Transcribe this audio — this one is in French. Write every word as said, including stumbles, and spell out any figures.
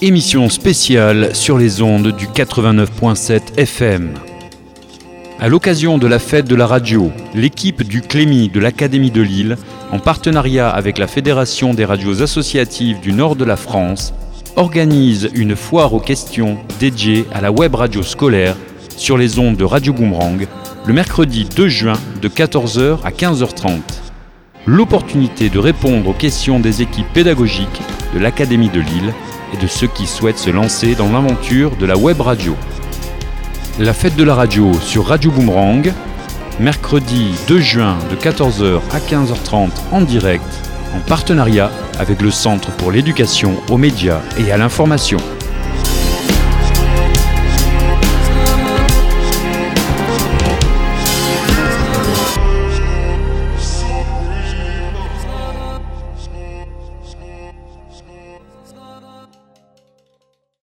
Émission spéciale sur les ondes du quatre-vingt-neuf virgule sept F M. À l'occasion de la fête de la radio, l'équipe du Clémy de l'Académie de Lille, en partenariat avec la Fédération des radios associatives du nord de la France, organise une foire aux questions dédiée à la web radio scolaire sur les ondes de Radio Boomerang le mercredi deux juin de quatorze heures à quinze heures trente. L'opportunité de répondre aux questions des équipes pédagogiques de l'Académie de Lille et de ceux qui souhaitent se lancer dans l'aventure de la web radio. La fête de la radio sur Radio Boomerang, mercredi deux juin de quatorze heures à quinze heures trente en direct, en partenariat avec le Centre pour l'éducation aux médias et à l'information.